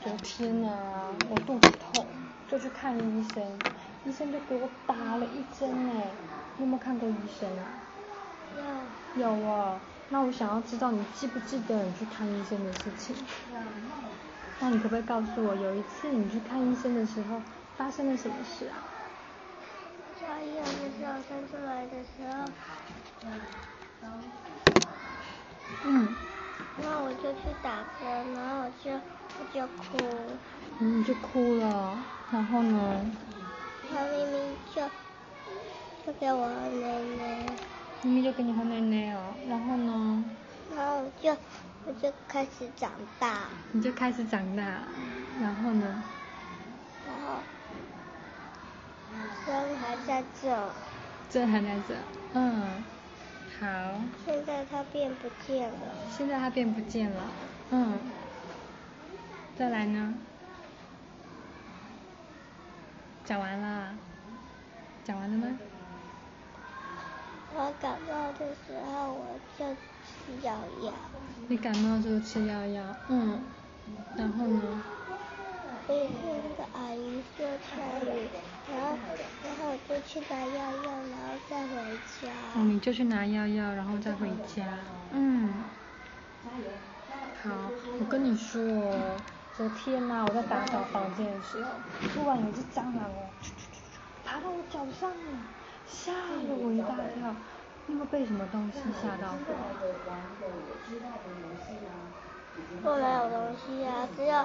昨天啊，我肚子痛，就去看医生，医生就给我打了一针哎。你有没有看过医生啊？有哦。那我想要知道你记不记得你去看医生的事情？那你可不可以告诉我，有一次你去看医生的时候发生了什么事啊？ 小婴儿的时候生出来的时候，然后我就去打针，然后我就哭。 你就哭了，然后呢？ 他明明就给我喝奶奶。 明明就给你喝奶奶哦，然后呢？ 然后我就开始长大。 你就开始长大，然后呢？ 然后针还在这。 针还在这，好。 现在它变不见了。 现在它变不见了，再来呢？讲完了？讲完了吗？ 我感冒的时候我就吃药药。 你感冒就吃药药，然后呢？ 那个阿姨说下雨，然后我就去拿药药，然后再回家。 你就去拿药药，然后再回家。好，我跟你说哦，昨天啊，我在打扫房间的时候，突然有一只蟑螂爬到我脚上了，吓了我一大跳。你有没有被什么东西吓到过？ 我没有东西啊，只有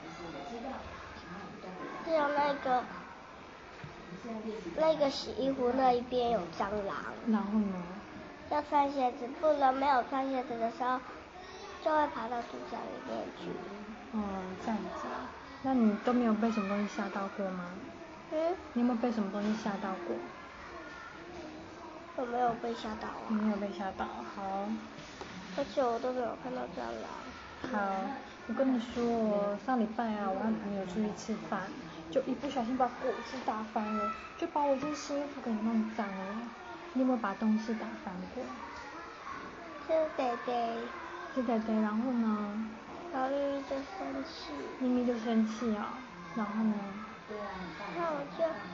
那个洗衣服那一边有蟑螂。 然后呢？ 要穿鞋子，不能没有穿鞋子的时候，就会爬到肚子里面去。 这样子啊。那你都没有被什么东西吓到过吗？你有没有被什么东西吓到过？ 我没有被吓到啊。 你没有被吓到，好。 而且我都没有看到蟑螂。 好，我跟你说，上礼拜啊，我和朋友出去吃饭，就一不小心把果汁打翻了，就把我这新衣服给弄脏了。你有没有把东西打翻过？ 是弟弟。 是弟弟，然后呢？ 然后咪咪就生气。 咪咪就生气啊，然后呢？ 然后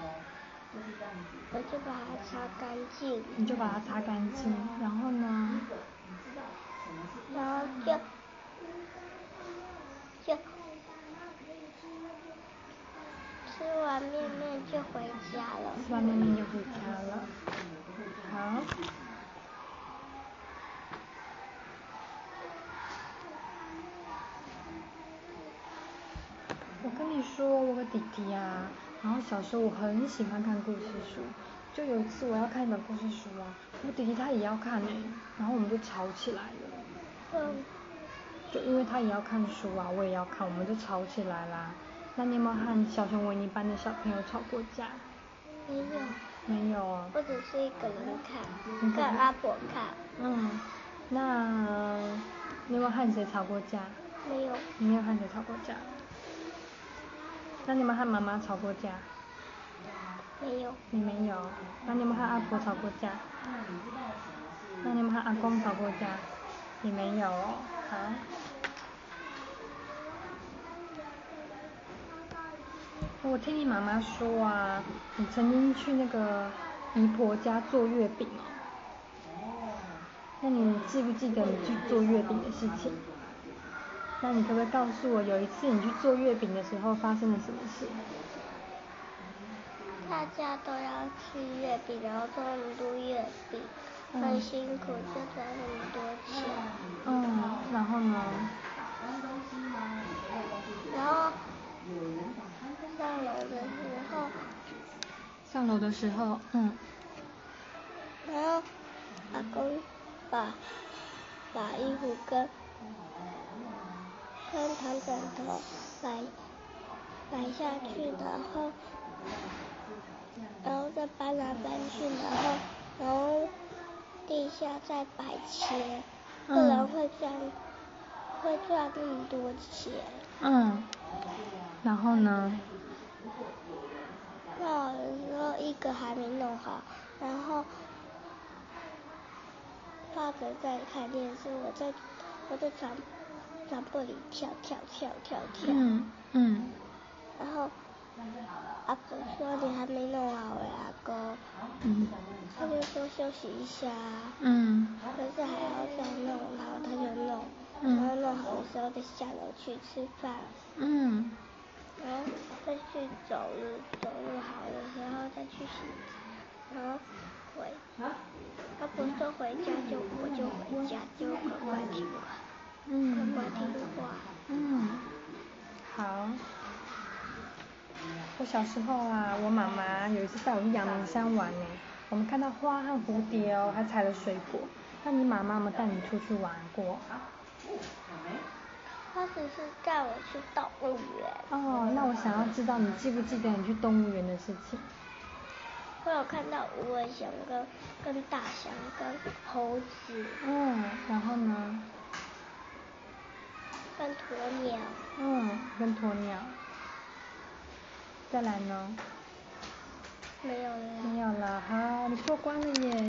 我就把它擦干净。 你就把它擦干净，然后呢？ 然后就吃完面面就回家了。 吃完面面就回家了。好。我跟你说，我有个弟弟啊，然后小时候我很喜欢看故事书，就有一次我要看一本故事书啊，我弟弟他也要看然后我们就吵起来了。就因为他也要看书啊，我也要看，我们就吵起来啦。那你有没有和小熊维尼班的小朋友吵过架？ 没有。 没有啊。 我只是一个人看，跟阿婆看。 那你有没有和谁吵过架？ 没有。 你没有和谁吵过架？那你有没有和妈妈吵过架？ 没有。 你没有。那你有没有和阿婆吵过架？那你有没有和阿公吵过架？你没有哦。好。我听你妈妈说啊，你曾经去那个姨婆家做月饼哦。那你记不记得你去做月饼的事情？那你可不可以告诉我，有一次你去做月饼的时候发生了什么事？ 大家都要吃月饼，然后做那么多月饼，很辛苦，就赚那么多钱。 然后呢？ 然后上楼的时候，然后阿公把衣服跟躺枕头摆下去，然后再搬来搬去，然后地下再摆钱，不然会赚那么多钱。 然后呢？ 弄好的时候一个还没弄好，然后爸爸在看电视，我在床铺里跳。 嗯。 然后阿婆说你还没弄好阿公。他就说休息一下。可是还要再弄，然后他就弄。然后弄好的时候再下楼去吃饭。然后再去走路好的时候再去洗澡，然后阿婆说回家我就回家，就乖乖听话。乖乖听话。 好。我小时候啊，我妈妈有一次带我去阳明山玩呢，我们看到花和蝴蝶哦，还采了水果。那你妈妈有没有带你出去玩过？ 她只是带我去动物园。 那我想要知道你记不记得你去动物园的事情？ 我有看到无尾熊跟大象跟猴子。 然后呢？ 跟鸵鸟。 跟鸵鸟。再来呢？ 没有了。 没有了，好，你过关了耶。